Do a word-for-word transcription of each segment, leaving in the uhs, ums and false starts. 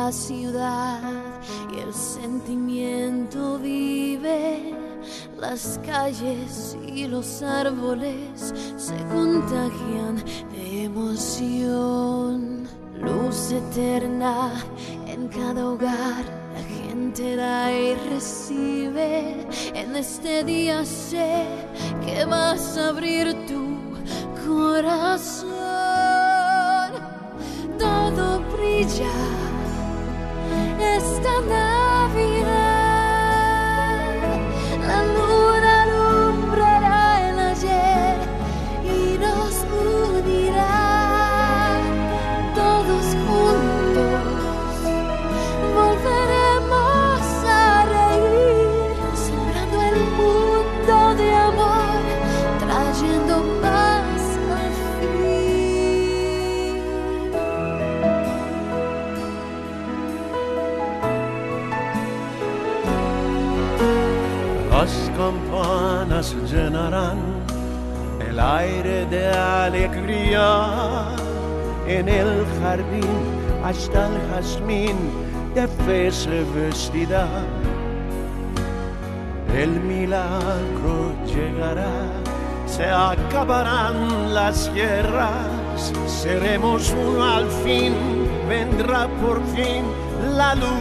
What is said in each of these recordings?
la ciudad y el sentimiento vive. Las calles y los árboles se contagian de emoción. Luz eterna en cada hogar, la gente da y recibe. En este día sé que vas a abrir tu corazón. Todo brilla esta Navidad. La luna alumbrará el ayer y nos unirá. Todos juntos volveremos a reír, sembrando el mundo de amor, trayendo paz al fin. Las campanas llenarán el aire de alegría. En el jardín hasta el jazmín de fe se vestirá. El milagro llegará, se acabarán las guerras, seremos uno al fin, vendrá por fin la luz.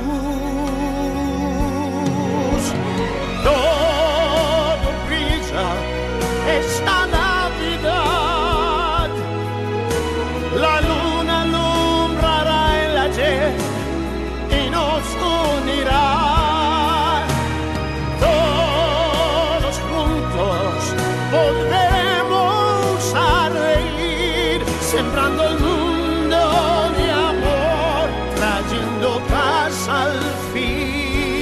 Todo brilla esta Navidad, la luna alumbrará el ayer y nos unirá. Todos juntos volveremos a reír, sembrando el mundo de amor, trayendo paz al fin.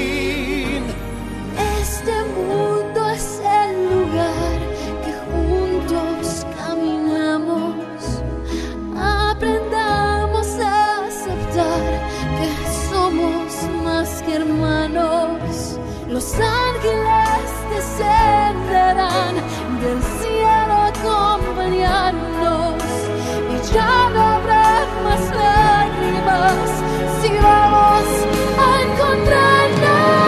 Este mundo es el lugar que juntos caminamos. Aprendamos a aceptar que somos más que hermanos. Los ángeles descenderán del cielo a acompañarnos y ya no habrá más lágrimas si vamos a encontrarnos.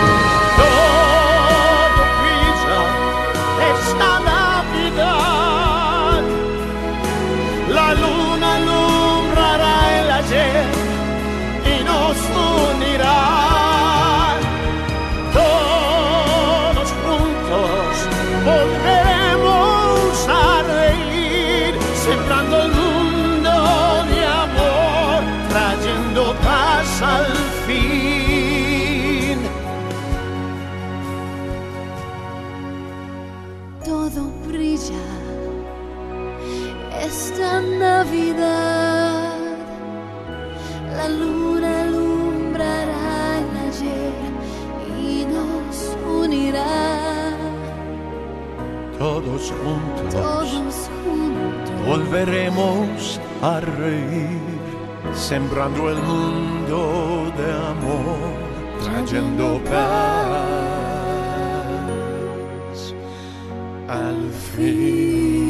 Todo brilla esta Navidad, la luna alumbrará el ayer y nos unirá. Todos juntos volveremos a reír, sembrando el mundo de amor, trayendo paz al fin. Todo brilla esta Navidad, la luna alumbrará el ayer y nos unirá. Todos juntos Todos juntos volveremos a reír, sembrando el mundo de amor, trayendo paz al fin.